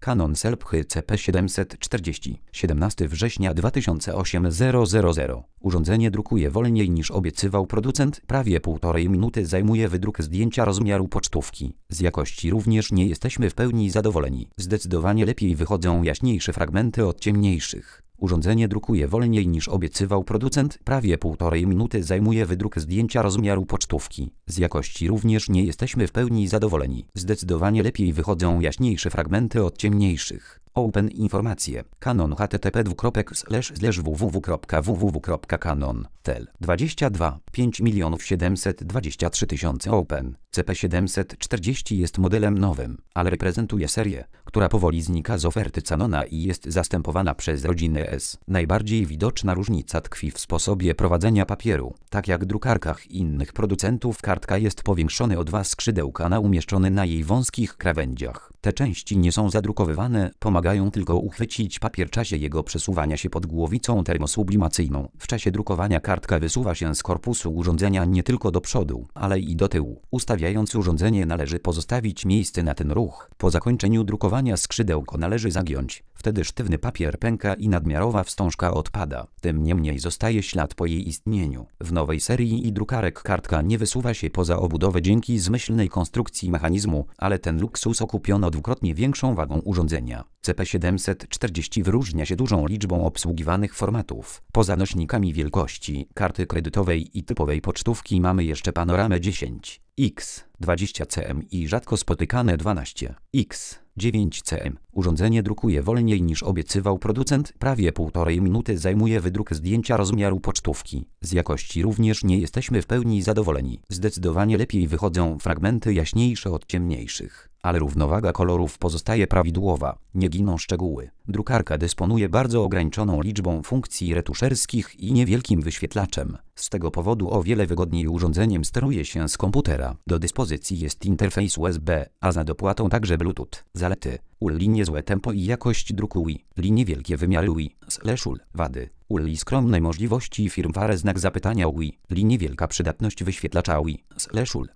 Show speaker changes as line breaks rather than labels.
Canon Selphy CP740, 17 września 2008 Urządzenie drukuje wolniej niż obiecywał producent, prawie 1,5 minuty zajmuje wydruk zdjęcia rozmiaru pocztówki. Z jakości również nie jesteśmy w pełni zadowoleni. Zdecydowanie lepiej wychodzą jaśniejsze fragmenty od ciemniejszych. Urządzenie drukuje wolniej niż obiecywał producent, prawie 1,5 minuty zajmuje wydruk zdjęcia rozmiaru pocztówki. Z jakości również nie jesteśmy w pełni zadowoleni. Zdecydowanie lepiej wychodzą jaśniejsze fragmenty od ciemniejszych. Open informacje. Canon http://www.canon.tel 22 5 723 000 Open. CP740 jest modelem nowym, ale reprezentuje serię, która powoli znika z oferty Canona i jest zastępowana przez rodzinę S. Najbardziej widoczna różnica tkwi w sposobie prowadzenia papieru. Tak jak w drukarkach innych producentów, kartka jest powiększona o 2 skrzydełka umieszczone na jej wąskich krawędziach. Te części nie są zadrukowywane, pomagają tylko uchwycić papier w czasie jego przesuwania się pod głowicą termosublimacyjną. W czasie drukowania kartka wysuwa się z korpusu urządzenia nie tylko do przodu, ale i do tyłu. Ustawiając urządzenie należy pozostawić miejsce na ten ruch. Po zakończeniu drukowania skrzydełko należy zagiąć. Wtedy sztywny papier pęka i nadmiarowa wstążka odpada. Tym niemniej zostaje ślad po jej istnieniu. W nowej serii drukarek kartka nie wysuwa się poza obudowę dzięki zmyślnej konstrukcji mechanizmu, ale ten luksus okupiono dwukrotnie większą wagą urządzenia. CP740 wyróżnia się dużą liczbą obsługiwanych formatów. Poza nośnikami wielkości karty kredytowej i typowej pocztówki mamy jeszcze panoramę 10x 20 cm i rzadko spotykane 12x 9 cm. Urządzenie drukuje wolniej niż obiecywał producent, prawie 1,5 minuty zajmuje wydruk zdjęcia rozmiaru pocztówki. Z jakości również nie jesteśmy w pełni zadowoleni. Zdecydowanie lepiej wychodzą fragmenty jaśniejsze od ciemniejszych, ale równowaga kolorów pozostaje prawidłowa, nie giną szczegóły. Drukarka dysponuje bardzo ograniczoną liczbą funkcji retuszerskich i niewielkim wyświetlaczem. Z tego powodu o wiele wygodniej urządzeniem steruje się z komputera. Do dyspozycji jest interfejs USB, a za dopłatą także Bluetooth. Zalety: UL niezłe tempo i jakość druku UI, niewielkie wymiary UI/UL. Wady: UL skromne możliwości firmware znak zapytania UI, niewielka przydatność wyświetlacza UI/UL.